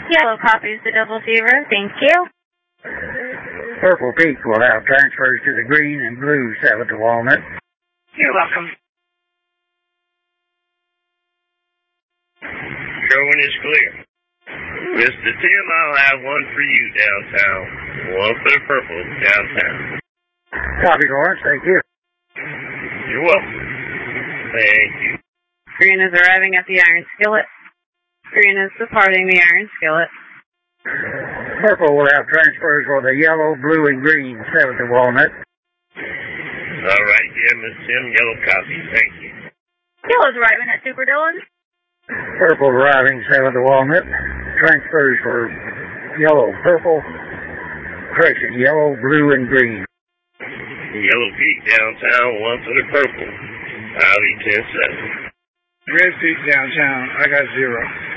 Yellow copies the double zero. Thank you. Purple Peak will have transfers to the green and blue 7th to Walnut. You're welcome. Showing is clear. Mr. Tim, I'll have one for you downtown. One for the purple downtown. Copy, Lawrence. Thank you. You're welcome. Thank you. Green is arriving at the Iron Skillet. Green is departing the Iron Skillet. Purple will have transfers for the yellow, blue, and green 7th to Walnut. All right, dear Miss Tim, yellow copy. Thank you. Yellow's arriving at Super Dillon. Purple arriving 7th to Walnut. Transfers for yellow, purple, correction, yellow, blue, and green. Yellow Peak downtown, one for the purple. I'll be 10-7. Red Peak downtown, I got 0.